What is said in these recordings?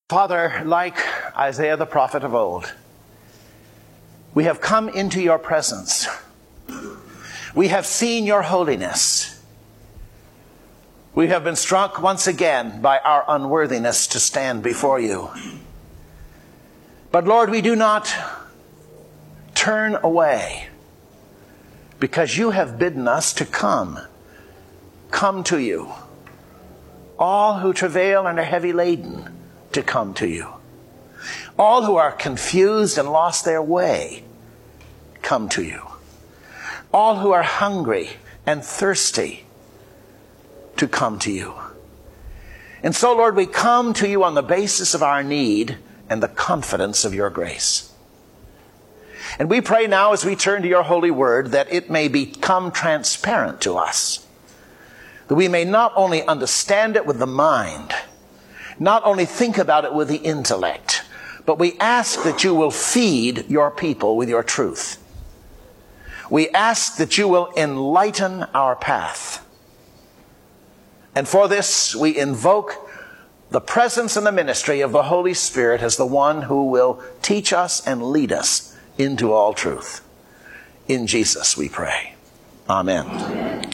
Father, like Isaiah the prophet of old, we have come into your presence. We have seen your holiness. We have been struck once again by our unworthiness to stand before you. But Lord, we do not turn away because you have bidden us to come to you. All who travail and are heavy laden, to come to you. All who are confused and lost their way, come to you. All who are hungry and thirsty, to come to you. And so, Lord, we come to you on the basis of our need and the confidence of your grace. And we pray now as we turn to your holy word that it may become transparent to us, that we may not only understand it with the mind, not only think about it with the intellect, but we ask that you will feed your people with your truth. We ask that you will enlighten our path. And for this, we invoke the presence and the ministry of the Holy Spirit as the one who will teach us and lead us into all truth. In Jesus we pray. Amen. Amen.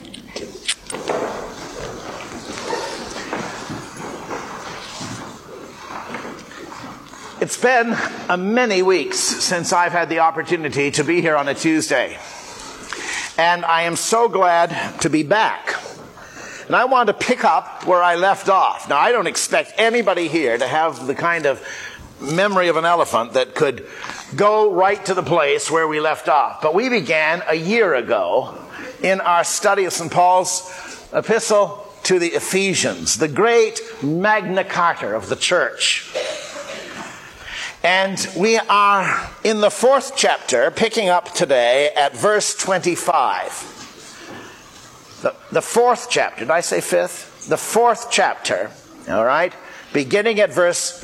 It's been many weeks since I've had the opportunity to be here on a Tuesday. And I am so glad to be back. And I want to pick up where I left off. Now, I don't expect anybody here to have the kind of memory of an elephant that could go right to the place where we left off. But we began a year ago in our study of St. Paul's epistle to the Ephesians, the great Magna Carta of the church. And we are in the 4th chapter, picking up today at verse 25. The 4th chapter, did I say 5th? The 4th chapter, all right, beginning at verse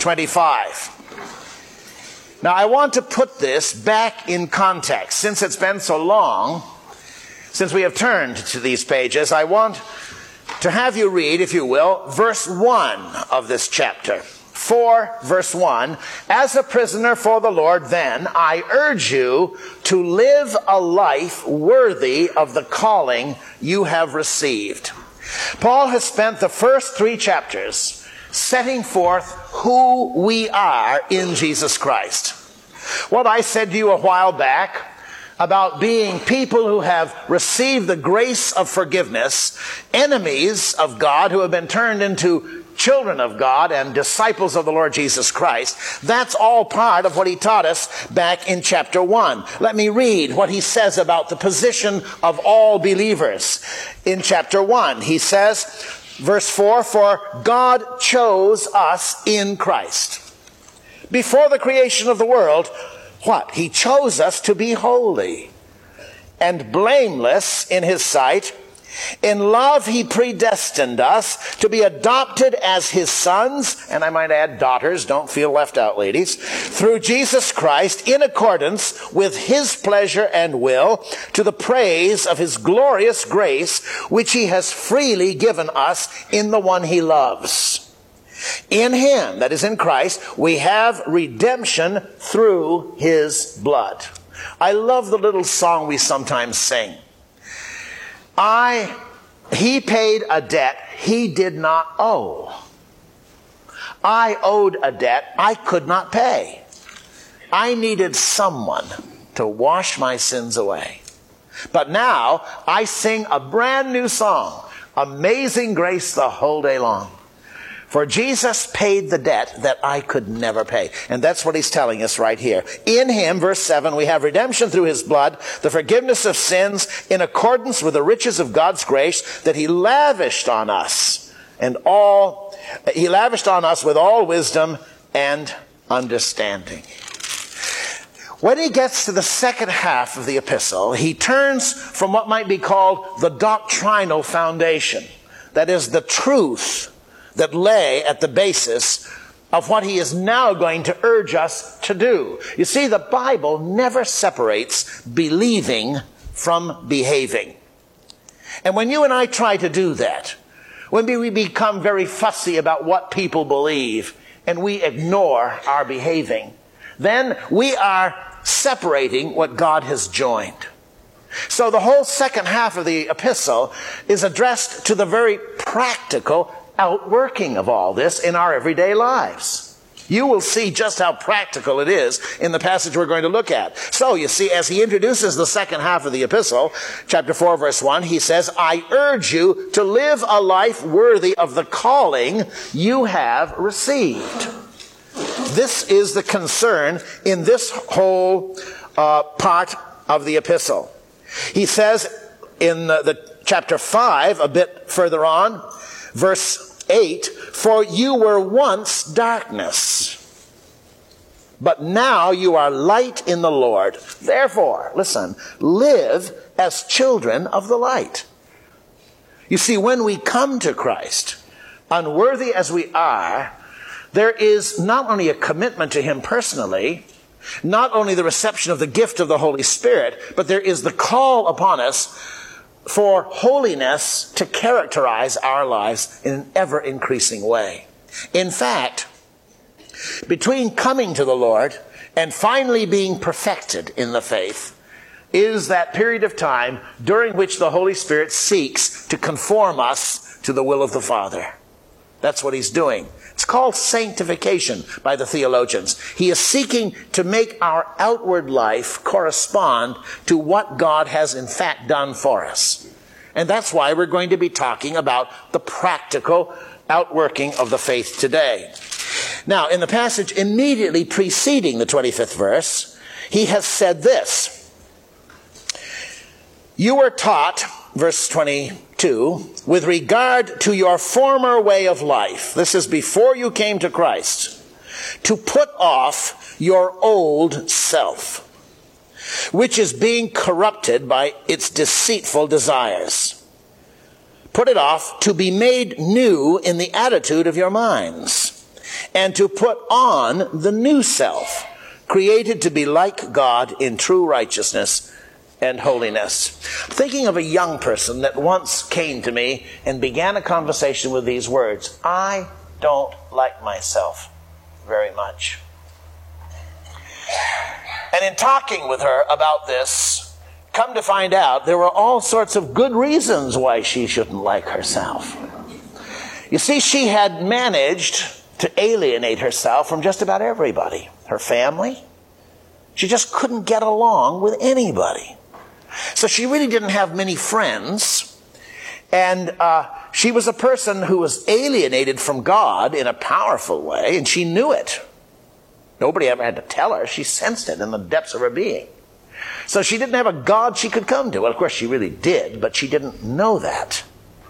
25. Now, I want to put this back in context. Since it's been so long since we have turned to these pages, I want to have you read, if you will, verse 1 of this chapter. 4, verse 1, as a prisoner for the Lord, then, I urge you to live a life worthy of the calling you have received. Paul has spent the first 3 chapters setting forth who we are in Jesus Christ. What I said to you a while back about being people who have received the grace of forgiveness, enemies of God who have been turned into children of God and disciples of the Lord Jesus Christ. That's all part of what he taught us back in chapter 1. Let me read what he says about the position of all believers. In chapter 1, he says, verse 4, for God chose us in Christ. Before the creation of the world, what? He chose us to be holy and blameless in his sight. In love, he predestined us to be adopted as his sons, and I might add daughters, don't feel left out, ladies, through Jesus Christ in accordance with his pleasure and will, to the praise of his glorious grace, which he has freely given us in the one he loves. In him, that is in Christ, we have redemption through his blood. I love the little song we sometimes sing. He paid a debt he did not owe. I owed a debt I could not pay. I needed someone to wash my sins away. But now I sing a brand new song, Amazing Grace, the whole day long. For Jesus paid the debt that I could never pay. And that's what he's telling us right here. In him, verse 7, we have redemption through his blood, the forgiveness of sins in accordance with the riches of God's grace that he lavished on us. He lavished on us with all wisdom and understanding. When he gets to the second half of the epistle, he turns from what might be called the doctrinal foundation. That is the truth that lay at the basis of what he is now going to urge us to do. You see, the Bible never separates believing from behaving. And when you and I try to do that, when we become very fussy about what people believe and we ignore our behaving, then we are separating what God has joined. So the whole second half of the epistle is addressed to the very practical outworking of all this in our everyday lives. You will see just how practical it is in the passage we're going to look at. So you see, as he introduces the second half of the epistle, chapter 4, verse 1, he says, I urge you to live a life worthy of the calling you have received. This is the concern in this whole part of the epistle. He says in the chapter 5, a bit further on, verse 8, for you were once darkness, but now you are light in the Lord. Therefore, listen, live as children of the light. You see, when we come to Christ, unworthy as we are, there is not only a commitment to him personally, not only the reception of the gift of the Holy Spirit, but there is the call upon us for holiness to characterize our lives in an ever-increasing way. In fact, between coming to the Lord and finally being perfected in the faith is that period of time during which the Holy Spirit seeks to conform us to the will of the Father. That's what he's doing. It's called sanctification by the theologians. He is seeking to make our outward life correspond to what God has in fact done for us. And that's why we're going to be talking about the practical outworking of the faith today. Now, in the passage immediately preceding the 25th verse, he has said this. You were taught, verse 22, with regard to your former way of life, this is before you came to Christ, to put off your old self, which is being corrupted by its deceitful desires. Put it off to be made new in the attitude of your minds, and to put on the new self, created to be like God in true righteousness and holiness. Thinking of a young person that once came to me and began a conversation with these words, I don't like myself very much. And in talking with her about this, come to find out there were all sorts of good reasons why she shouldn't like herself. You see, she had managed to alienate herself from just about everybody. Her family. She just couldn't get along with anybody. So she really didn't have many friends. And she was a person who was alienated from God in a powerful way, and she knew it. Nobody ever had to tell her. She sensed it in the depths of her being. So she didn't have a God she could come to. Well, of course, she really did, but she didn't know that.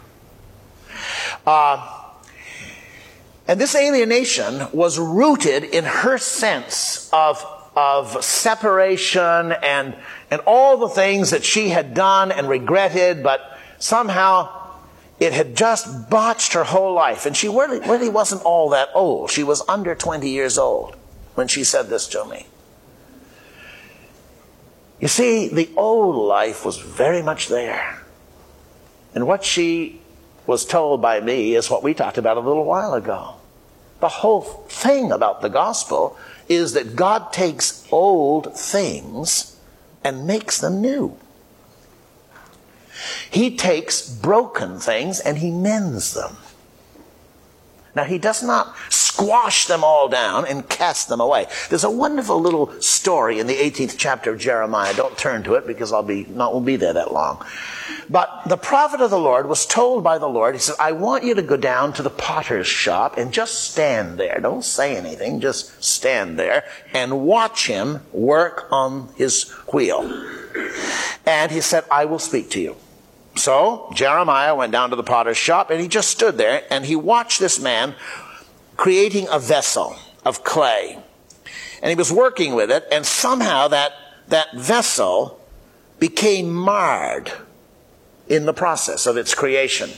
And this alienation was rooted in her sense of separation and all the things that she had done and regretted, but somehow it had just botched her whole life. And she really wasn't all that old. She was under 20 years old when she said this to me. You see, the old life was very much there. And what she was told by me is what we talked about a little while ago. The whole thing about the gospel is that God takes old things and makes them new. He takes broken things and he mends them. Now, he does not squash them all down and cast them away. There's a wonderful little story in the 18th chapter of Jeremiah. Don't turn to it because won't be there that long. But the prophet of the Lord was told by the Lord, he said, I want you to go down to the potter's shop and just stand there. Don't say anything, just stand there and watch him work on his wheel. And he said, I will speak to you. So Jeremiah went down to the potter's shop and he just stood there and he watched this man creating a vessel of clay. And he was working with it, and somehow that vessel became marred in the process of its creation.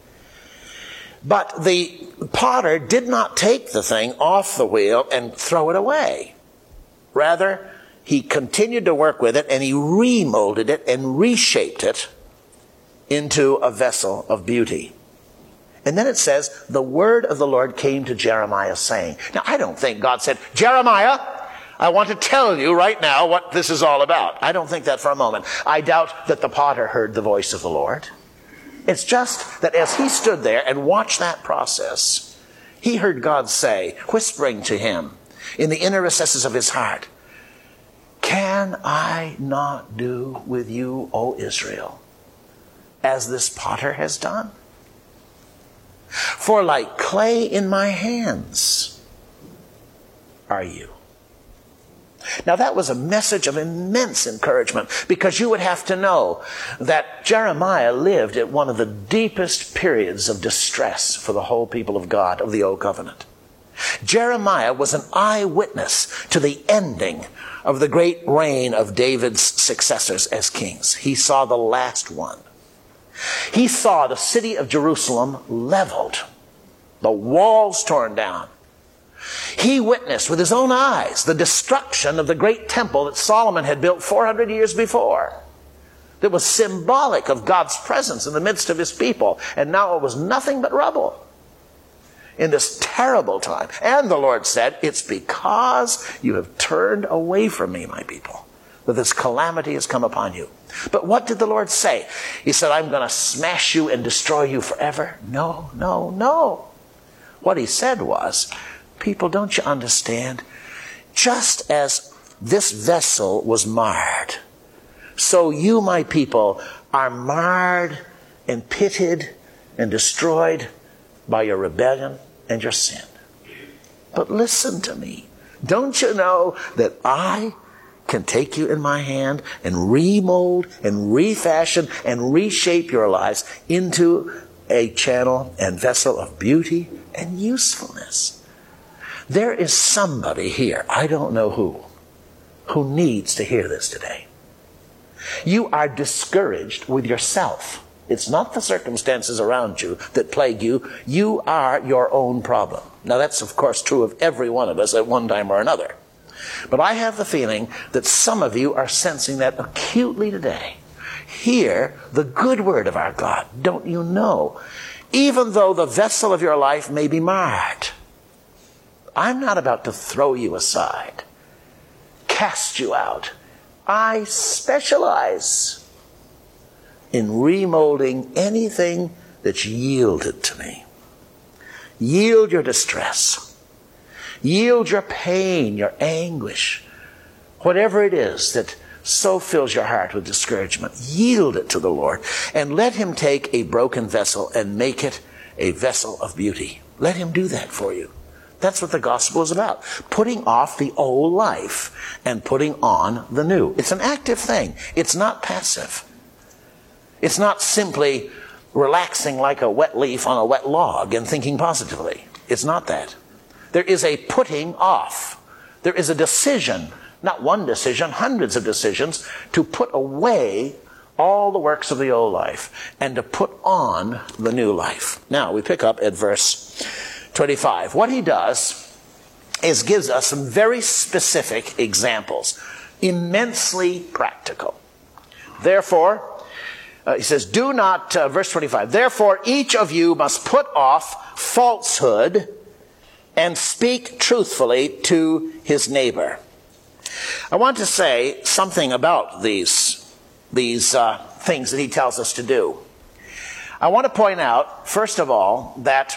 But the potter did not take the thing off the wheel and throw it away. Rather, he continued to work with it and he remolded it and reshaped it into a vessel of beauty. And then it says, the word of the Lord came to Jeremiah saying. Now, I don't think God said, Jeremiah, I want to tell you right now what this is all about. I don't think that for a moment. I doubt that the potter heard the voice of the Lord. It's just that as he stood there and watched that process, he heard God say, whispering to him in the inner recesses of his heart, can I not do with you, O Israel, as this potter has done? For like clay in my hands are you. Now that was a message of immense encouragement, because you would have to know that Jeremiah lived at one of the deepest periods of distress for the whole people of God of the Old Covenant. Jeremiah was an eyewitness to the ending of the great reign of David's successors as kings. He saw the last one. He saw the city of Jerusalem leveled, the walls torn down. He witnessed with his own eyes the destruction of the great temple that Solomon had built 400 years before. That was symbolic of God's presence in the midst of his people. And now it was nothing but rubble in this terrible time. And the Lord said, it's because you have turned away from me, my people, that this calamity has come upon you. But what did the Lord say? He said, I'm going to smash you and destroy you forever. No, no, no. What he said was, people, don't you understand? Just as this vessel was marred, so you, my people, are marred and pitted and destroyed by your rebellion and your sin. But listen to me. Don't you know that I can take you in my hand and remold and refashion and reshape your lives into a channel and vessel of beauty and usefulness? There is somebody here, I don't know who needs to hear this today. You are discouraged with yourself. It's not the circumstances around you that plague you. You are your own problem. Now that's of course true of every one of us at one time or another. But I have the feeling that some of you are sensing that acutely today. Hear the good word of our God. Don't you know? Even though the vessel of your life may be marred, I'm not about to throw you aside, cast you out. I specialize in remolding anything that's yielded to me. Yield your distress. Yield your pain, your anguish, whatever it is that so fills your heart with discouragement. Yield it to the Lord and let him take a broken vessel and make it a vessel of beauty. Let him do that for you. That's what the gospel is about. Putting off the old life and putting on the new. It's an active thing. It's not passive. It's not simply relaxing like a wet leaf on a wet log and thinking positively. It's not that. There is a putting off. There is a decision, not one decision, hundreds of decisions, to put away all the works of the old life and to put on the new life. Now we pick up at verse 25. What he does is gives us some very specific examples, immensely practical. Therefore, he says, do not, verse 25, therefore each of you must put off falsehood and speak truthfully to his neighbor. I want to say something about these things that he tells us to do. I want to point out, first of all, that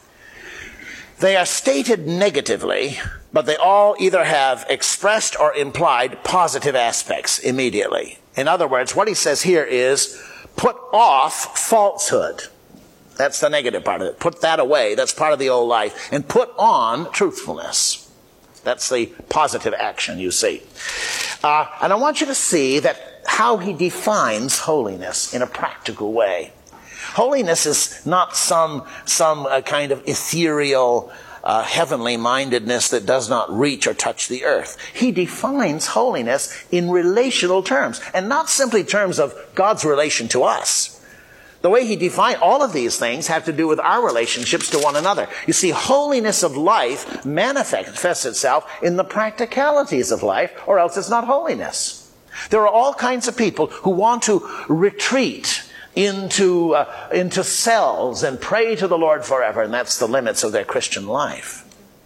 they are stated negatively, but they all either have expressed or implied positive aspects immediately. In other words, what he says here is, put off falsehood. That's the negative part of it. Put that away. That's part of the old life. And put on truthfulness. That's the positive action, you see. And I want you to see that how he defines holiness in a practical way. Holiness is not some kind of ethereal, heavenly mindedness that does not reach or touch the earth. He defines holiness in relational terms, and not simply terms of God's relation to us. The way he defined all of these things have to do with our relationships to one another. You see, holiness of life manifests itself in the practicalities of life, or else it's not holiness. There are all kinds of people who want to retreat into cells and pray to the Lord forever, and that's the limits of their Christian life.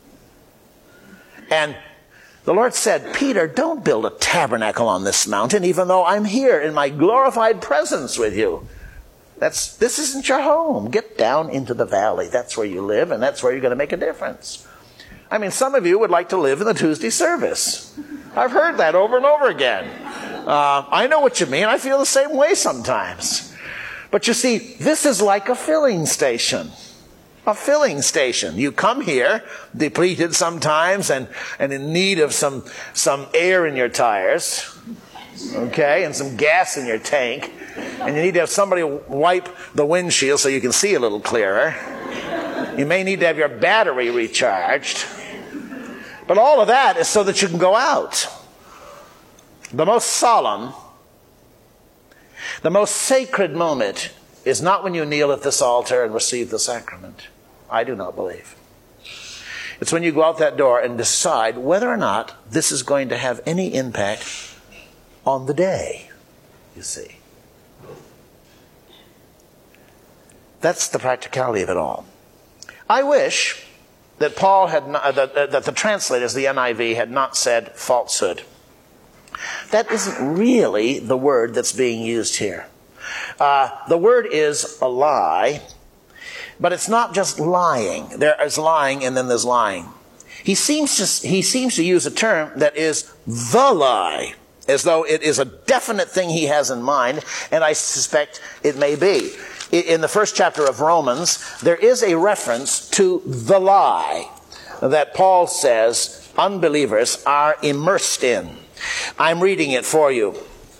And the Lord said, Peter, don't build a tabernacle on this mountain, even though I'm here in my glorified presence with you. This isn't your home. Get down into the valley. That's where you live, and that's where you're going to make a difference. I mean, some of you would like to live in the Tuesday service. I've heard that over and over again. I know what you mean. I feel the same way sometimes. But you see, this is like a filling station. A filling station. You come here, depleted sometimes and in need of some air in your tires, okay, and some gas in your tank, and you need to have somebody wipe the windshield so you can see a little clearer. You may need to have your battery recharged. But all of that is so that you can go out. The most solemn, the most sacred moment is not when you kneel at this altar and receive the sacrament. I do not believe. It's when you go out that door and decide whether or not this is going to have any impact on the day, you see. That's the practicality of it all. I wish that Paul had not, that the translators, the NIV, had not said falsehood. That isn't really the word that's being used here. The word is a lie, but it's not just lying. There is lying and then there's lying. He seems to use a term that is the lie, as though it is a definite thing he has in mind, and I suspect it may be. In the first chapter of Romans, there is a reference to the lie that Paul says unbelievers are immersed in. I'm reading it for you.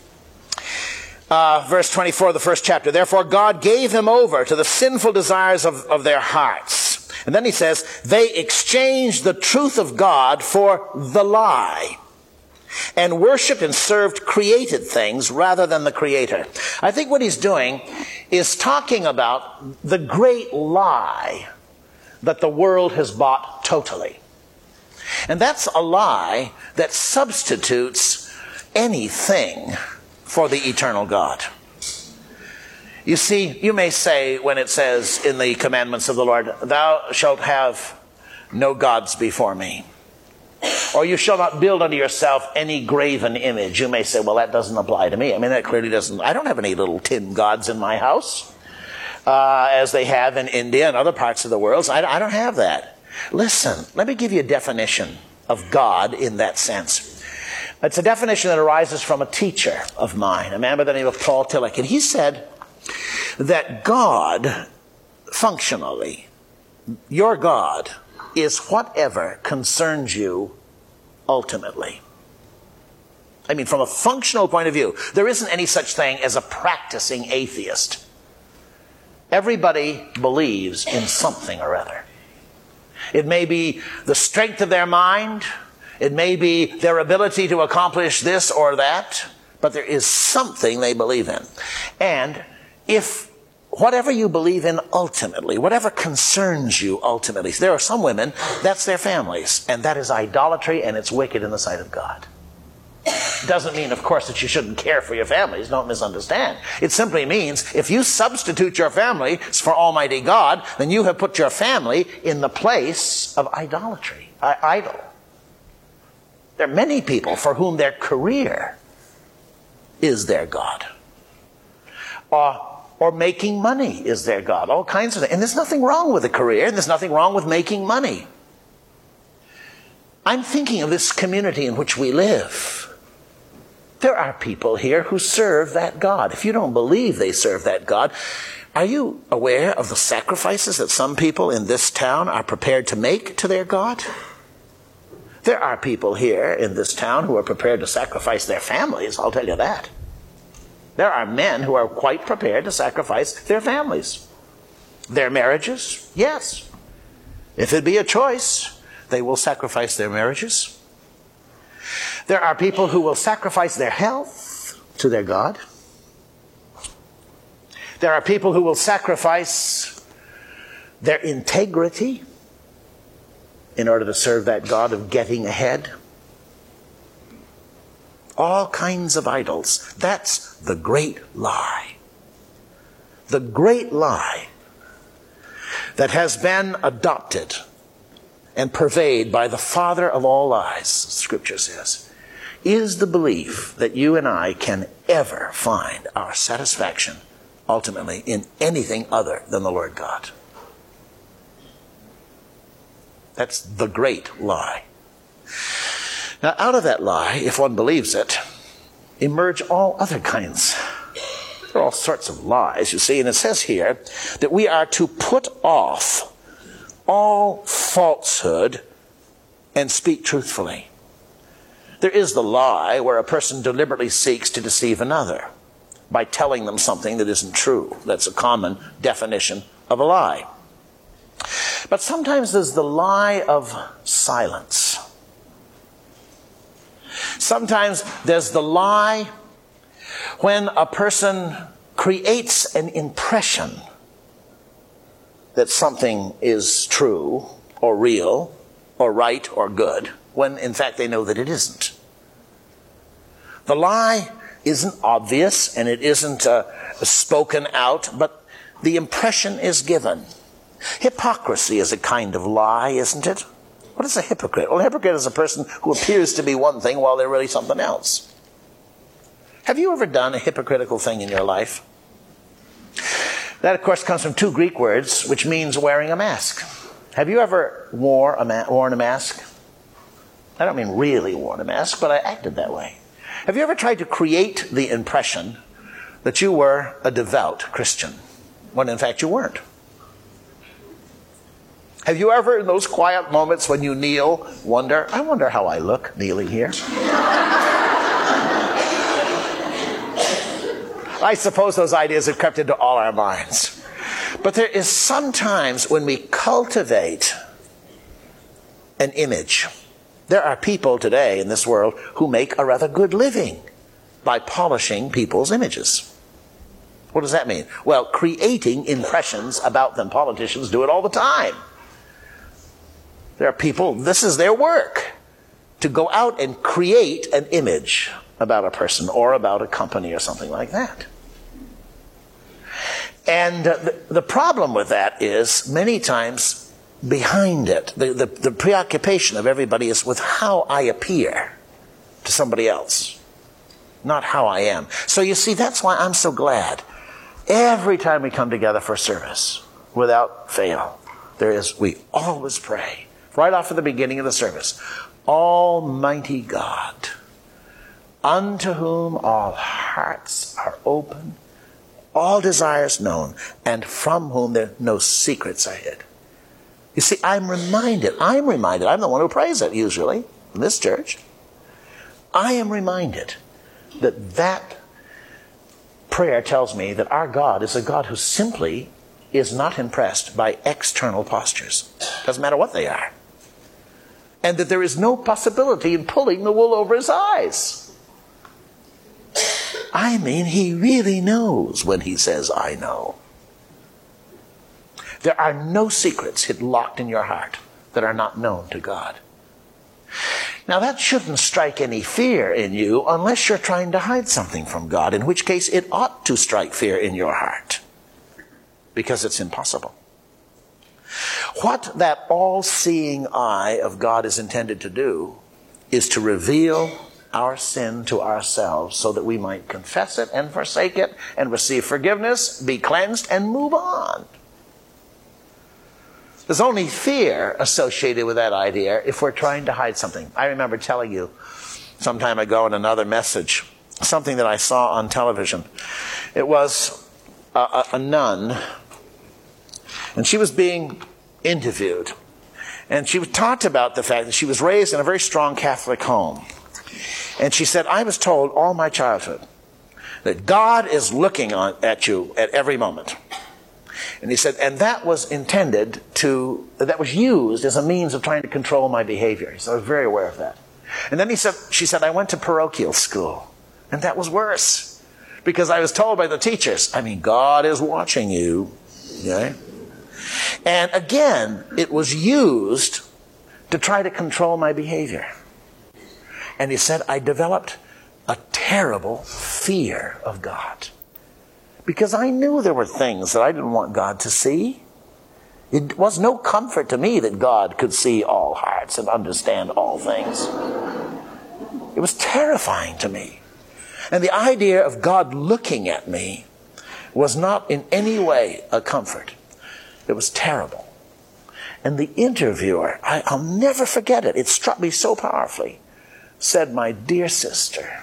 Verse 24 of the first chapter. Therefore God gave them over to the sinful desires of their hearts. And then he says, they exchanged the truth of God for the lie, and worshipped and served created things rather than the Creator. I think what he's doing is talking about the great lie that the world has bought totally. And that's a lie that substitutes anything for the eternal God. You see, you may say when it says in the commandments of the Lord, thou shalt have no gods before me, or you shall not build unto yourself any graven image. You may say, well, that doesn't apply to me. I mean, that clearly doesn't. I don't have any little tin gods in my house, as they have in India and other parts of the world. So I don't have that. Listen, let me give you a definition of God in that sense. It's a definition that arises from a teacher of mine, a man by the name of Paul Tillich. And he said that God, functionally, your God, is whatever concerns you ultimately. I mean, from a functional point of view, there isn't any such thing as a practicing atheist. Everybody believes in something or other. It may be the strength of their mind. It may be their ability to accomplish this or that. But there is something they believe in. And if whatever you believe in ultimately, whatever concerns you ultimately, there are some women, that's their families. And that is idolatry, and it's wicked in the sight of God. Doesn't mean, of course, that you shouldn't care for your families. Don't misunderstand. It simply means if you substitute your family for Almighty God, then you have put your family in the place of idolatry, idol. There are many people for whom their career is their God. Or making money is their God. All kinds of things. And there's nothing wrong with a career, and there's nothing wrong with making money. I'm thinking of this community in which we live. There are people here who serve that God. If you don't believe they serve that God, are you aware of the sacrifices that some people in this town are prepared to make to their God? There are people here in this town who are prepared to sacrifice their families, I'll tell you that. There are men who are quite prepared to sacrifice their families. Their marriages, yes. If it be a choice, they will sacrifice their marriages. There are people who will sacrifice their health to their God. There are people who will sacrifice their integrity in order to serve that God of getting ahead. All kinds of idols. That's the great lie. the great lie that has been adopted and pervaded by the father of all lies, Scripture says, is the belief that you and I can ever find our satisfaction ultimately in anything other than the Lord God. That's the great lie. Now, out of that lie, if one believes it, emerge all other kinds. There are all sorts of lies, you see, and it says here that we are to put off all falsehood and speak truthfully. There is the lie where a person deliberately seeks to deceive another by telling them something that isn't true. That's a common definition of a lie. But sometimes there's the lie of silence. Sometimes there's the lie when a person creates an impression that something is true or real or right or good, when in fact they know that it isn't. The lie isn't obvious and it isn't spoken out, but the impression is given. Hypocrisy is a kind of lie, isn't it? What is a hypocrite? Well, a hypocrite is a person who appears to be one thing while they're really something else. Have you ever done a hypocritical thing in your life? That, of course, comes from two Greek words, which means wearing a mask. Have you ever worn a mask? I don't mean really worn a mask, but I acted that way. Have you ever tried to create the impression that you were a devout Christian, when in fact you weren't? Have you ever, in those quiet moments when you kneel, I wonder how I look kneeling here? I suppose those ideas have crept into all our minds. But there is sometimes when we cultivate an image. There are people today in this world who make a rather good living by polishing people's images. What does that mean? Well, creating impressions about them. Politicians do it all the time. There are people, this is their work, to go out and create an image about a person or about a company or something like that. And the problem with that is many times behind it, the preoccupation of everybody is with how I appear to somebody else, not how I am. So you see, that's why I'm so glad every time we come together for service, without fail, we always pray, right off at the beginning of the service, Almighty God, unto whom all hearts are open, all desires known, and from whom there no secrets are hid. You see, I'm reminded, I'm the one who prays it usually in this church. I am reminded that prayer tells me that our God is a God who simply is not impressed by external postures. Doesn't matter what they are. And that there is no possibility in pulling the wool over his eyes. I mean, he really knows when he says, I know. There are no secrets locked in your heart that are not known to God. Now, that shouldn't strike any fear in you unless you're trying to hide something from God, in which case it ought to strike fear in your heart, because it's impossible. What that all-seeing eye of God is intended to do is to reveal our sin to ourselves so that we might confess it and forsake it and receive forgiveness, be cleansed, and move on. There's only fear associated with that idea if we're trying to hide something. I remember telling you some time ago in another message something that I saw on television. It was a nun, and she was being interviewed. And she talked about the fact that she was raised in a very strong Catholic home. And she said, I was told all my childhood that God is looking at you at every moment. And he said, and that was that was used as a means of trying to control my behavior. He said, I was very aware of that. And then she said, I went to parochial school. And that was worse. Because I was told by the teachers, God is watching you. Okay? And again, it was used to try to control my behavior. And he said, I developed a terrible fear of God. because I knew there were things that I didn't want God to see. It was no comfort to me that God could see all hearts and understand all things. It was terrifying to me. And the idea of God looking at me was not in any way a comfort. It was terrible. And the interviewer, I'll never forget it, it struck me so powerfully, said, "My dear sister,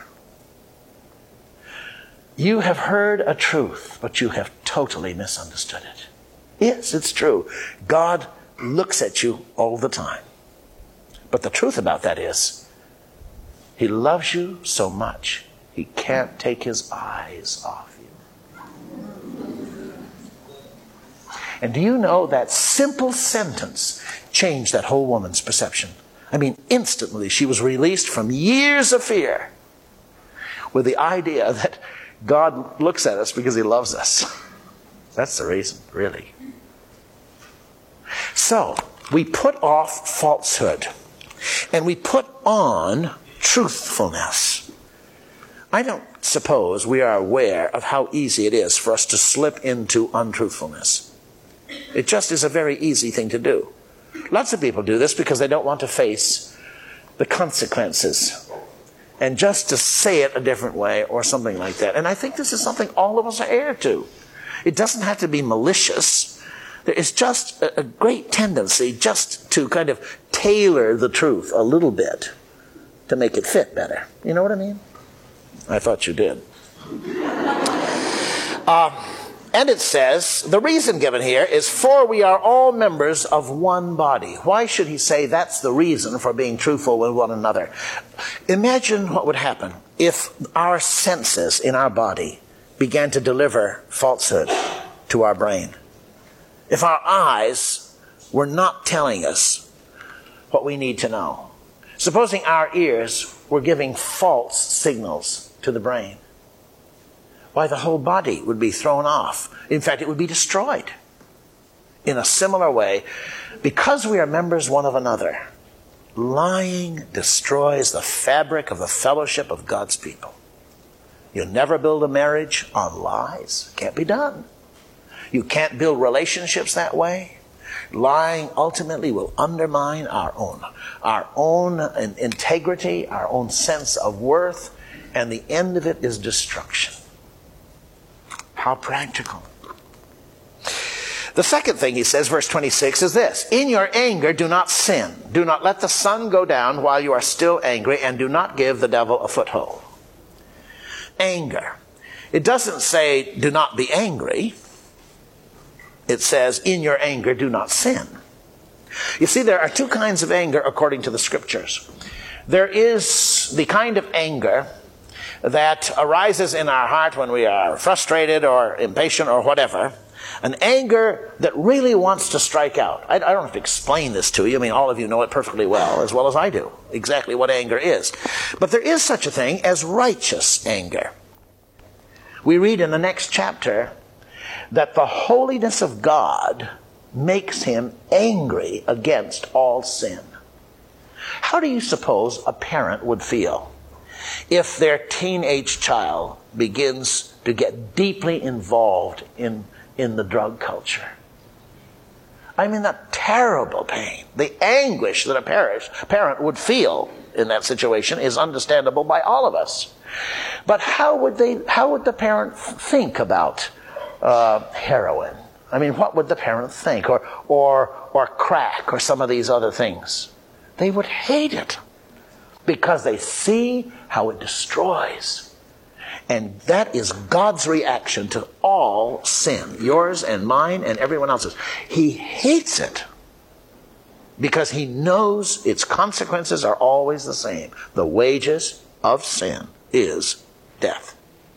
you have heard a truth, but you have totally misunderstood it." Yes, it's true. God looks at you all the time. But the truth about that is, He loves you so much, He can't take His eyes off you. And do you know that simple sentence changed that whole woman's perception? I mean, instantly she was released from years of fear with the idea that God looks at us because He loves us. That's the reason, really. So, we put off falsehood and we put on truthfulness. I don't suppose we are aware of how easy it is for us to slip into untruthfulness. It just is a very easy thing to do. Lots of people do this because they don't want to face the consequences and just to say it a different way or something like that. And I think this is something all of us are heir to. It doesn't have to be malicious. There is just a great tendency just to kind of tailor the truth a little bit to make it fit better. You know what I mean? I thought you did. And it says, the reason given here is, "For we are all members of one body." Why should he say that's the reason for being truthful with one another? Imagine what would happen if our senses in our body began to deliver falsehood to our brain. If our eyes were not telling us what we need to know. Supposing our ears were giving false signals to the brain. Why, the whole body would be thrown off. In fact, it would be destroyed. In a similar way, because we are members one of another, lying destroys the fabric of the fellowship of God's people. You'll never build a marriage on lies. Can't be done. You can't build relationships that way. Lying ultimately will undermine our own integrity, our own sense of worth, and the end of it is destruction. How practical. The second thing he says, verse 26, is this: "In your anger do not sin. Do not let the sun go down while you are still angry, and do not give the devil a foothold." Anger. It doesn't say do not be angry. It says, in your anger do not sin. You see, there are two kinds of anger according to the Scriptures. There is the kind of anger that arises in our heart when we are frustrated or impatient or whatever. An anger that really wants to strike out. I don't have to explain this to you. I mean, all of you know it perfectly well as I do, exactly what anger is. But there is such a thing as righteous anger. We read in the next chapter that the holiness of God makes Him angry against all sin. How do you suppose a parent would feel if their teenage child begins to get deeply involved in the drug culture? I mean, the terrible pain, the anguish that a parent would feel in that situation is understandable by all of us. But how would the parent think about heroin? I mean, what would the parent think? Or crack or some of these other things? They would hate it because they see how it destroys. And that is God's reaction to all sin, yours and mine and everyone else's. He hates it because He knows its consequences are always the same. The wages of sin is death.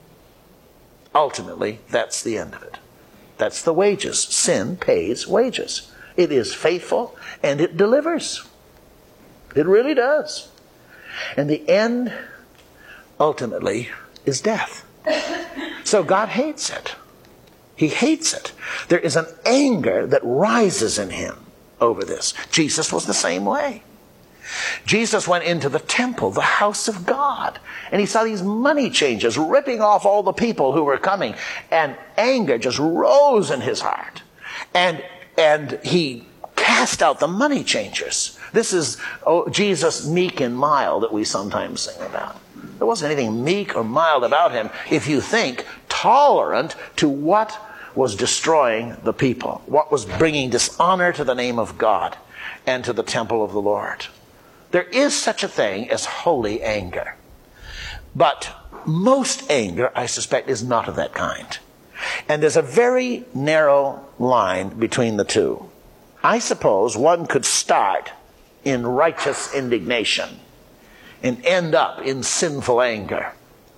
Ultimately, that's the end of it. That's the wages. Sin pays wages. It is faithful and it delivers. It really does. And the end, ultimately, is death. So God hates it. He hates it. There is an anger that rises in Him over this. Jesus was the same way. Jesus went into the temple, the house of God, and he saw these money changers ripping off all the people who were coming, and anger just rose in his heart. And he cast out the money changers. This is Jesus meek and mild that we sometimes sing about. There wasn't anything meek or mild about him, if you think, tolerant to what was destroying the people, what was bringing dishonor to the name of God and to the temple of the Lord. There is such a thing as holy anger. But most anger, I suspect, is not of that kind. And there's a very narrow line between the two. I suppose one could start in righteous indignation and end up in sinful anger.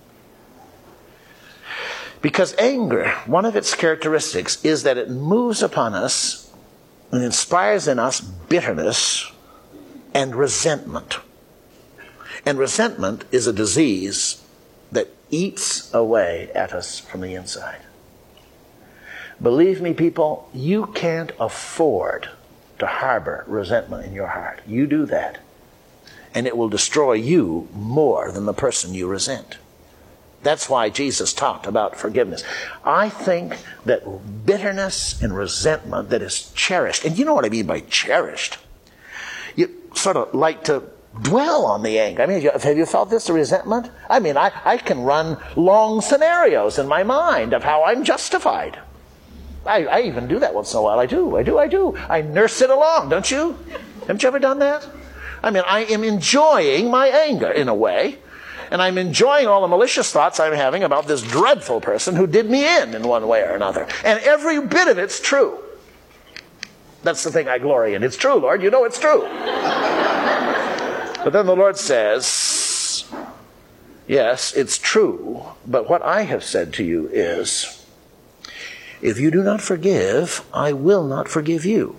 Because anger, one of its characteristics is that it moves upon us and inspires in us bitterness and resentment. And resentment is a disease that eats away at us from the inside. Believe me, people, you can't afford to harbor resentment in your heart. You do that, and it will destroy you more than the person you resent. That's why Jesus talked about forgiveness. I think that bitterness and resentment that is cherished, and you know what I mean by cherished, you sort of like to dwell on the anger. I mean, have you felt this, the resentment? I mean, I can run long scenarios in my mind of how I'm justified. I even do that once in a while. I do. I nurse it along, don't you? Haven't you ever done that? I mean, I am enjoying my anger in a way. And I'm enjoying all the malicious thoughts I'm having about this dreadful person who did me in one way or another. And every bit of it's true. That's the thing I glory in. It's true, Lord. You know it's true. But then the Lord says, yes, it's true. But what I have said to you is, if you do not forgive, I will not forgive you.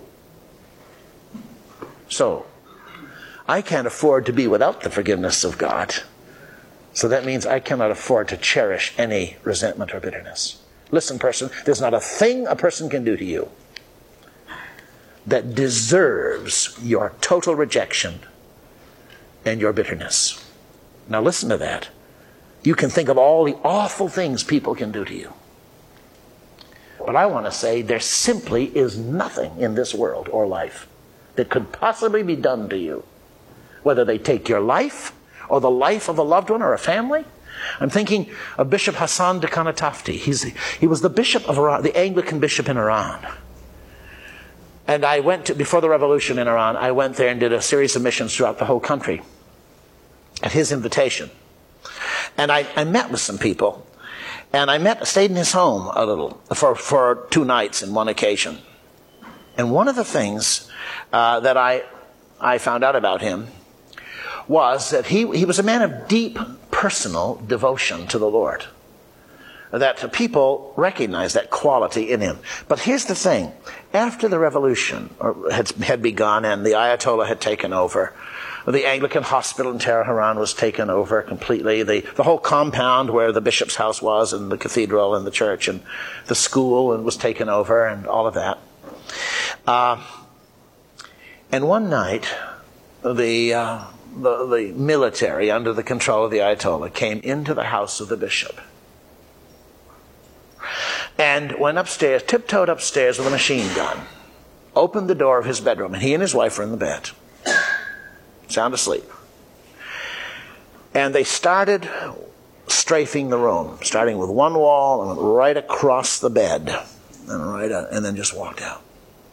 So, I can't afford to be without the forgiveness of God. So that means I cannot afford to cherish any resentment or bitterness. Listen, person, there's not a thing a person can do to you that deserves your total rejection and your bitterness. Now listen to that. You can think of all the awful things people can do to you. But I want to say there simply is nothing in this world or life that could possibly be done to you. Whether they take your life or the life of a loved one or a family. I'm thinking of Bishop Hassan Dekanatafti. He was the bishop of Iran, the Anglican bishop in Iran. And I went to, before the revolution in Iran, I went there and did a series of missions throughout the whole country at his invitation. And I met with some people. And I stayed in his home a little for 2 nights in one occasion. And one of the things that I found out about him was that he was a man of deep personal devotion to the Lord. That people recognized that quality in him. But here's the thing. After the revolution had begun and the Ayatollah had taken over, the Anglican hospital in Tehran was taken over completely. The whole compound where the bishop's house was and the cathedral and the church and the school was taken over and all of that. And one night, the military under the control of the Ayatollah came into the house of the bishop and went upstairs, tiptoed upstairs with a machine gun, opened the door of his bedroom, and he and his wife were in the bed, sound asleep. And they started strafing the room, starting with one wall and went right across the bed and then just walked out.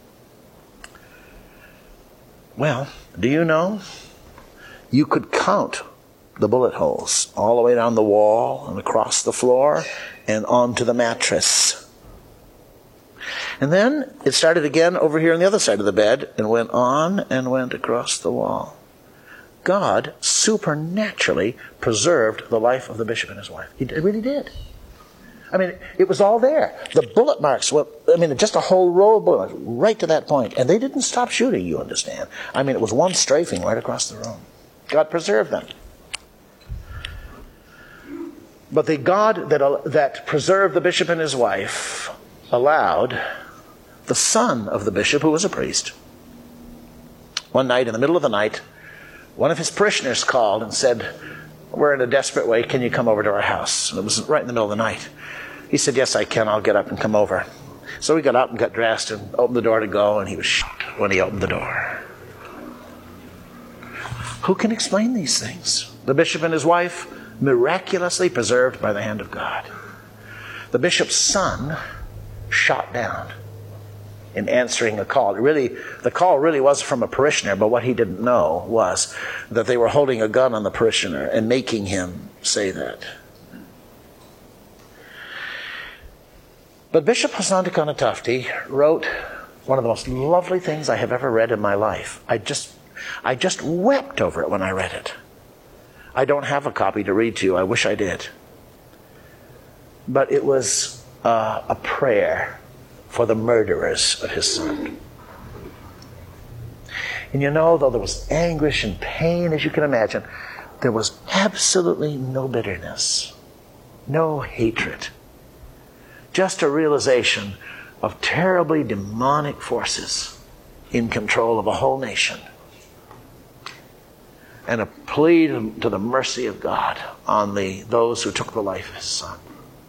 Well, do you know? You could count the bullet holes all the way down the wall and across the floor and onto the mattress. And then it started again over here on the other side of the bed and went on and went across the wall. God supernaturally preserved the life of the bishop and his wife. He really did. I mean, it was all there. The bullet marks, just a whole row of bullets right to that point. And they didn't stop shooting, you understand. I mean, it was one strafing right across the room. God preserved them. But the God that preserved the bishop and his wife allowed the son of the bishop, who was a priest, one night in the middle of the night, one of his parishioners called and said, "We're in a desperate way. Can you come over to our house?" And it was right in the middle of the night. He said, "Yes, I can. I'll get up and come over." So he got up and got dressed and opened the door to go, and he was shocked when he opened the door. Who can explain these things? The bishop and his wife, miraculously preserved by the hand of God. The bishop's son shot down in answering a call. The call really was from a parishioner, but what he didn't know was that they were holding a gun on the parishioner and making him say that. But Bishop Asante Kanatafti wrote one of the most lovely things I have ever read in my life. I just wept over it when I read it. I don't have a copy to read to you. I wish I did. But it was a prayer for the murderers of his son. And you know, though there was anguish and pain, as you can imagine, there was absolutely no bitterness, no hatred. Just a realization of terribly demonic forces in control of a whole nation. And a plea to the mercy of God on those who took the life of his son.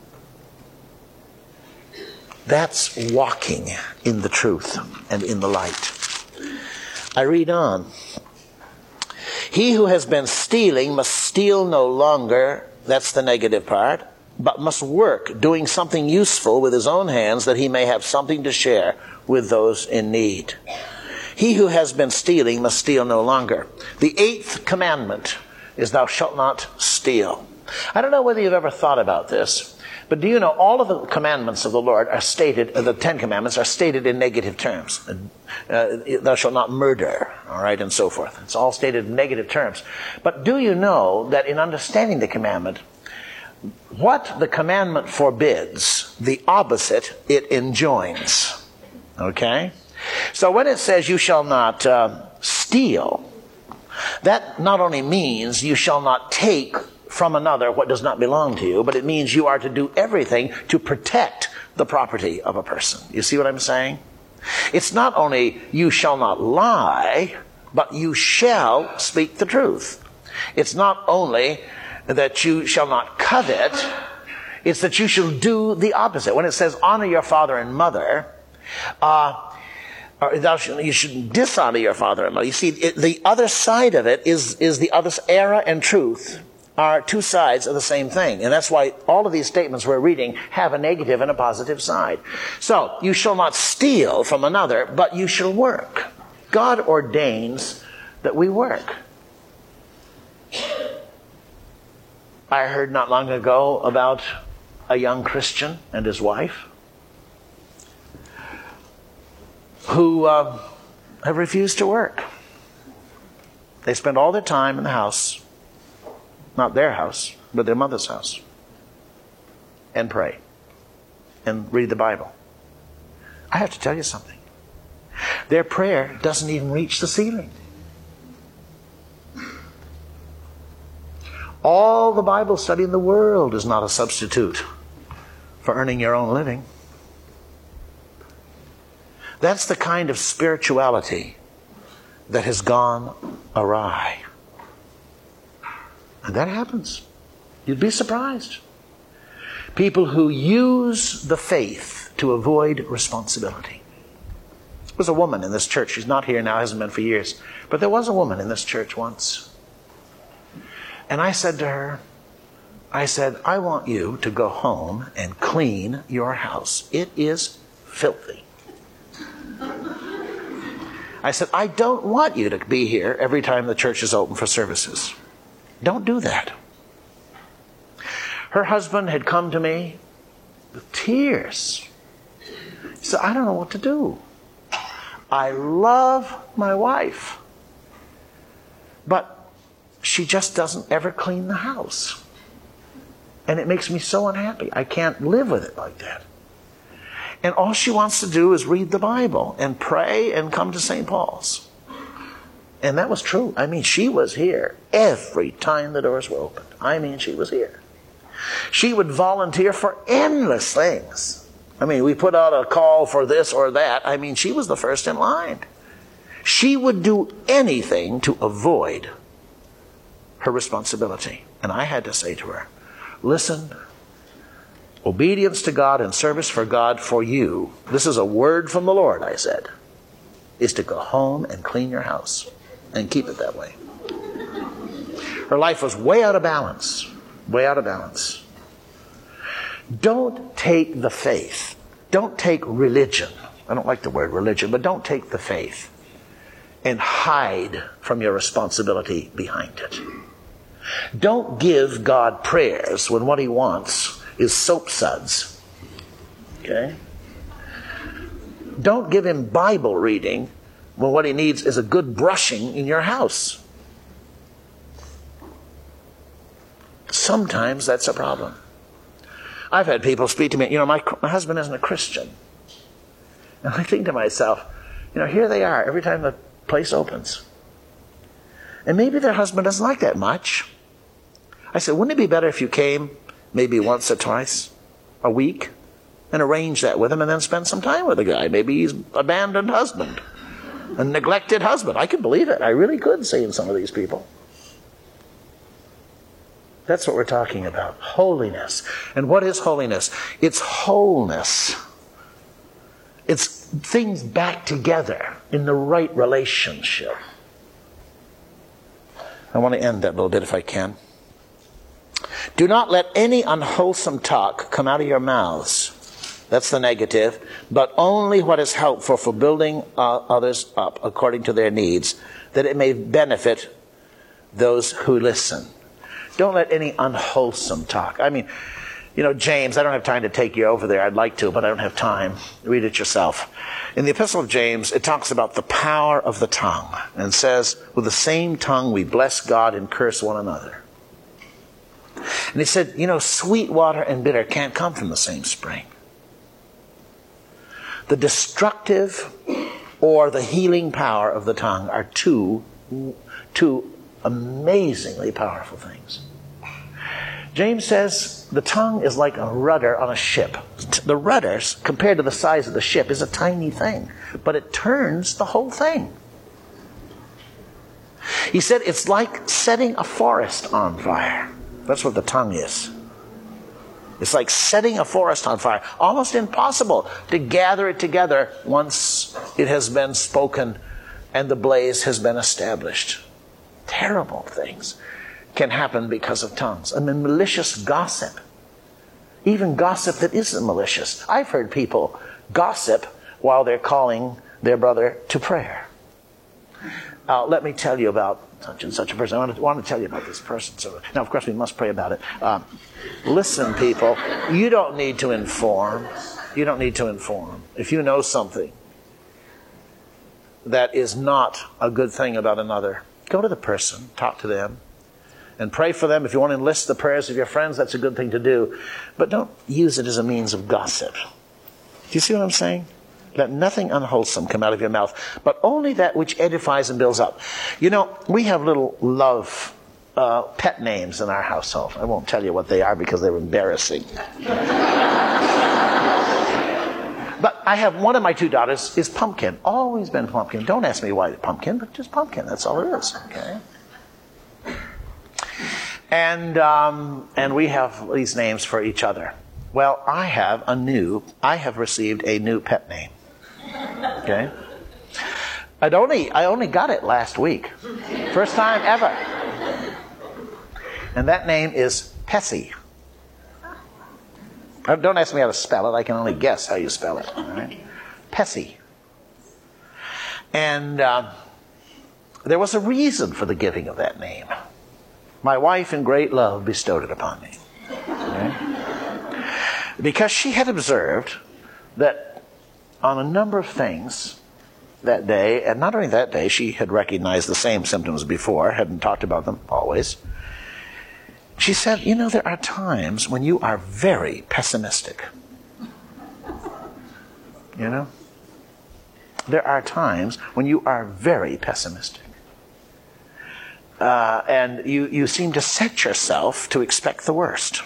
That's walking in the truth and in the light. I read on. He who has been stealing must steal no longer, that's the negative part, but must work, doing something useful with his own hands that he may have something to share with those in need. He who has been stealing must steal no longer. The 8th commandment is thou shalt not steal. I don't know whether you've ever thought about this, but do you know all of the commandments of the Lord are stated, the 10 commandments are stated in negative terms. Thou shalt not murder, all right, and so forth. It's all stated in negative terms. But do you know that in understanding the commandment, what the commandment forbids, the opposite it enjoins. Okay? So when it says you shall not steal, that not only means you shall not take from another what does not belong to you, but it means you are to do everything to protect the property of a person. You see what I'm saying? It's not only you shall not lie, but you shall speak the truth. It's not only that you shall not covet, it's that you shall do the opposite. When it says honor your father and mother, you shouldn't dishonor your father and mother. You see, the other side of it is the other error and truth are two sides of the same thing. And that's why all of these statements we're reading have a negative and a positive side. So, you shall not steal from another, but you shall work. God ordains that we work. I heard not long ago about a young Christian and his wife who have refused to work. They spend all their time in the house, not their house, but their mother's house, and pray and read the Bible. I have to tell you something. Their prayer doesn't even reach the ceiling. All the Bible study in the world is not a substitute for earning your own living. That's the kind of spirituality that has gone awry. And that happens. You'd be surprised. People who use the faith to avoid responsibility. There was a woman in this church. She's not here now, hasn't been for years. But there was a woman in this church once. And I said to her, I want you to go home and clean your house. It is filthy. I said, I don't want you to be here every time the church is open for services. Don't do that. Her husband had come to me with tears. He said, I don't know what to do. I love my wife, but she just doesn't ever clean the house. And it makes me so unhappy. I can't live with it like that. And all she wants to do is read the Bible and pray and come to St. Paul's. And that was true. I mean, she was here every time the doors were opened. I mean, she was here. She would volunteer for endless things. I mean, we put out a call for this or that. I mean, she was the first in line. She would do anything to avoid her responsibility. And I had to say to her, listen, obedience to God and service for God for you, this is a word from the Lord, I said, is to go home and clean your house and keep it that way. Her life was way out of balance. Way out of balance. Don't take the faith. Don't take religion. I don't like the word religion, but don't take the faith and hide from your responsibility behind it. Don't give God prayers when what he wants is soap suds. Okay? Don't give him Bible reading when what he needs is a good brushing in your house. Sometimes that's a problem. I've had people speak to me, my husband isn't a Christian. And I think to myself, here they are every time the place opens. And maybe their husband doesn't like that much. I said, wouldn't it be better if you came maybe once or twice a week and arrange that with him and then spend some time with the guy? Maybe he's abandoned husband, a neglected husband. I could believe it. I really could, seeing some of these people. That's what we're talking about. Holiness. And what is holiness? It's wholeness. It's things back together in the right relationship. I want to end that little bit if I can. Do not let any unwholesome talk come out of your mouths. That's the negative. But only what is helpful for building others up according to their needs, that it may benefit those who listen. Don't let any unwholesome talk. James, I don't have time to take you over there. I'd like to, but I don't have time. Read it yourself. In the Epistle of James, it talks about the power of the tongue and says, with the same tongue we bless God and curse one another. And he said, sweet water and bitter can't come from the same spring. The destructive or the healing power of the tongue are two amazingly powerful things. James says the tongue is like a rudder on a ship. The rudder, compared to the size of the ship, is a tiny thing, but it turns the whole thing. He said it's like setting a forest on fire. That's what the tongue is. It's like setting a forest on fire. Almost impossible to gather it together once it has been spoken and the blaze has been established. Terrible things can happen because of tongues. Malicious gossip. Even gossip that isn't malicious. I've heard people gossip while they're calling their brother to prayer. Let me tell you about such and such a person. I want to tell you about this person. So, now, of course, we must pray about it. Listen, people, you don't need to inform. You don't need to inform. If you know something that is not a good thing about another, go to the person, talk to them, and pray for them. If you want to enlist the prayers of your friends, that's a good thing to do. But don't use it as a means of gossip. Do you see what I'm saying? Let nothing unwholesome come out of your mouth, but only that which edifies and builds up. We have little love pet names in our household. I won't tell you what they are because they're embarrassing. But I have one of my two daughters is Pumpkin. Always been Pumpkin. Don't ask me why Pumpkin, but just Pumpkin. That's all it is. Okay. And we have these names for each other. Well, I have received a new pet name. Okay. I only got it last week. First time ever. And that name is Pessy. Don't ask me how to spell it. I can only guess how you spell it. All right? Pessy. And there was a reason for the giving of that name. My wife, in great love, bestowed it upon me. Okay? Because she had observed that on a number of things that day, and not only that day, she had recognized the same symptoms before, hadn't talked about them always. She said, there are times when you are very pessimistic. There are times when you are very pessimistic. And you seem to set yourself to expect the worst.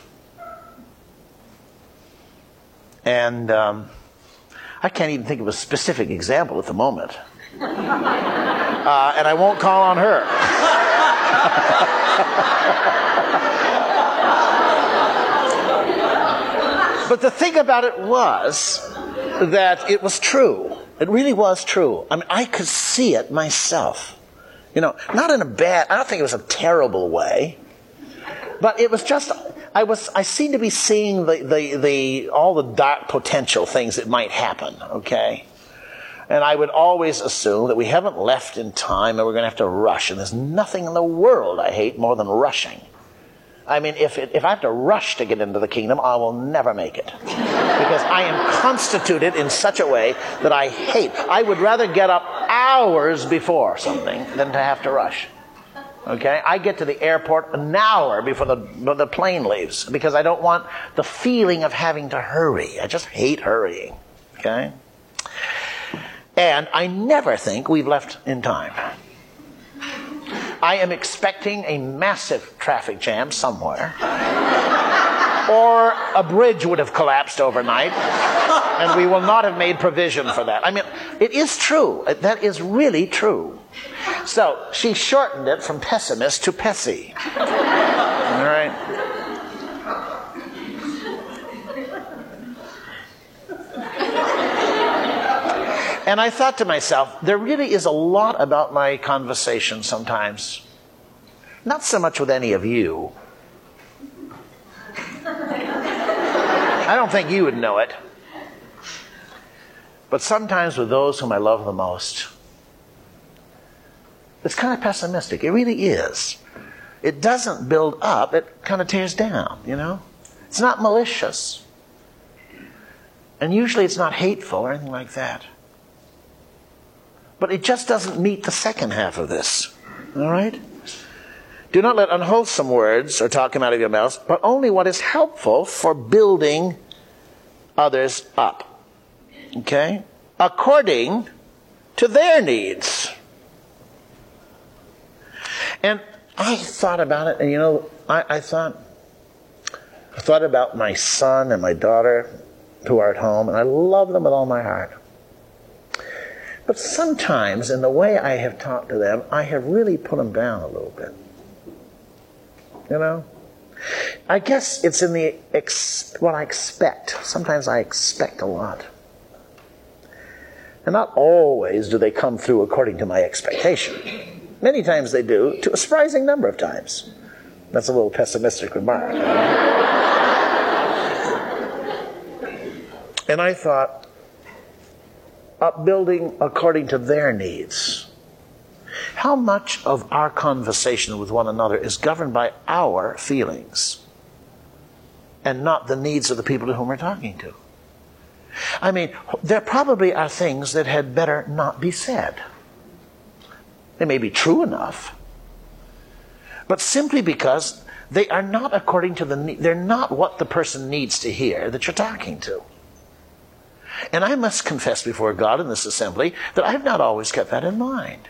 And I can't even think of a specific example at the moment. And I won't call on her. But the thing about it was that it was true. It really was true. I mean, I could see it myself. Not in a bad, I don't think it was a terrible way, but it was just, I seemed to be seeing all the dark potential things that might happen, okay? And I would always assume that we haven't left in time and we're going to have to rush. And there's nothing in the world I hate more than rushing. I mean, if I have to rush to get into the kingdom, I will never make it. Because I am constituted in such a way that I would rather get up hours before something than to have to rush. Okay? I get to the airport an hour before the plane leaves because I don't want the feeling of having to hurry. I just hate hurrying. Okay? And I never think we've left in time. I am expecting a massive traffic jam somewhere. Or a bridge would have collapsed overnight, and we will not have made provision for that. I mean, it is true. That is really true. So, she shortened it from pessimist to Pessy. All right? And I thought to myself, there really is a lot about my conversation sometimes. Not so much with any of you. I don't think you would know it. But sometimes with those whom I love the most. It's kind of pessimistic. It really is. It doesn't build up. It kind of tears down, It's not malicious. And usually it's not hateful or anything like that. But it just doesn't meet the second half of this. All right? Do not let unwholesome words or talk come out of your mouths, but only what is helpful for building others up. Okay? According to their needs. And I thought about it, and I thought about my son and my daughter who are at home, and I love them with all my heart. But sometimes, in the way I have talked to them, I have really put them down a little bit. I guess it's in what I expect. Sometimes I expect a lot. And not always do they come through according to my expectation. Many times they do, to a surprising number of times. That's a little pessimistic remark. And I thought, upbuilding according to their needs. How much of our conversation with one another is governed by our feelings and not the needs of the people to whom we're talking to? I mean, there probably are things that had better not be said. They may be true enough, but simply because they are not according to they're not what the person needs to hear that you're talking to. And I must confess before God in this assembly that I have not always kept that in mind.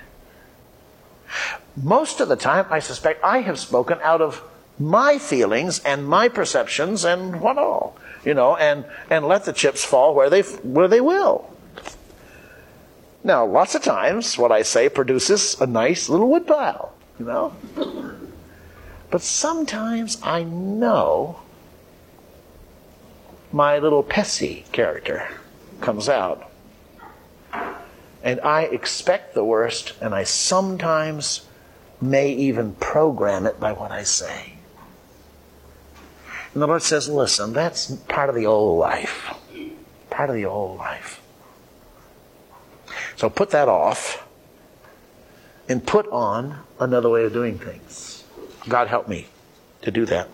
Most of the time, I suspect I have spoken out of my feelings and my perceptions and what all, and let the chips fall where they will. Now, lots of times, what I say produces a nice little woodpile, But sometimes I know my little Pessy character comes out. And I expect the worst, and I sometimes may even program it by what I say. And the Lord says, listen, that's part of the old life. Part of the old life. So put that off and put on another way of doing things. God help me to do that.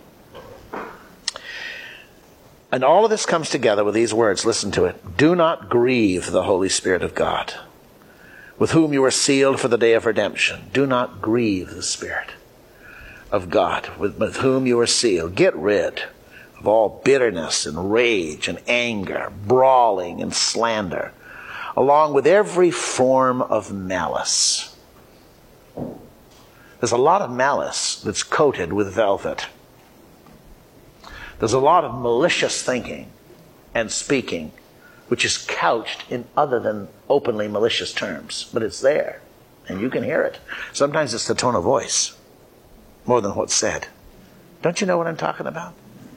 And all of this comes together with these words. Listen to it. Do not grieve the Holy Spirit of God, with whom you are sealed for the day of redemption. Do not grieve the Spirit of God, with whom you are sealed. Get rid of all bitterness and rage and anger, brawling and slander, along with every form of malice. There's a lot of malice that's coated with velvet. There's a lot of malicious thinking and speaking which is couched in other than openly malicious terms. But it's there, and you can hear it. Sometimes it's the tone of voice. more than what's said. Don't you know what I'm talking about?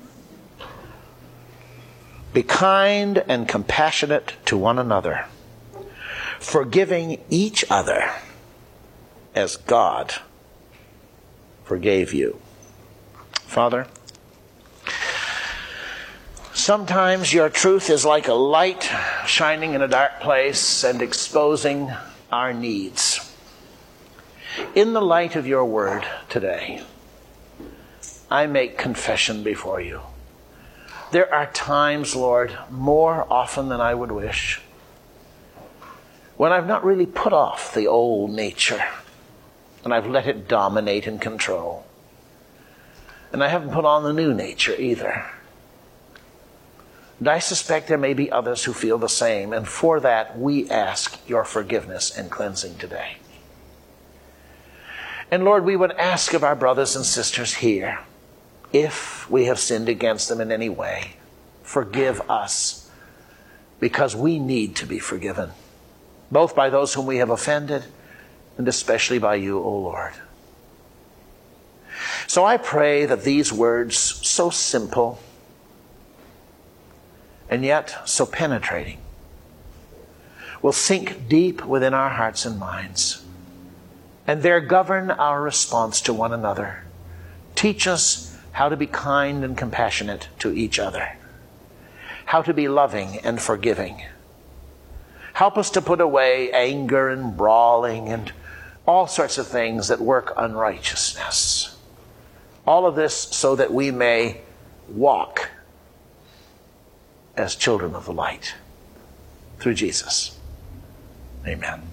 Be kind and compassionate to one another, forgiving each other as God forgave you. Father, sometimes your truth is like a light shining in a dark place and exposing our needs. In the light of your word today, I make confession before you. There are times, Lord, more often than I would wish, when I've not really put off the old nature and I've let it dominate and control. And I haven't put on the new nature either. And I suspect there may be others who feel the same, and for that we ask your forgiveness and cleansing today. And Lord, we would ask of our brothers and sisters here, if we have sinned against them in any way, forgive us, because we need to be forgiven, both by those whom we have offended and especially by you, O Lord. So I pray that these words, so simple and yet so penetrating, will sink deep within our hearts and minds, and there govern our response to one another. Teach us how to be kind and compassionate to each other, how to be loving and forgiving. Help us to put away anger and brawling and all sorts of things that work unrighteousness. All of this so that we may walk as children of the light through Jesus. Amen.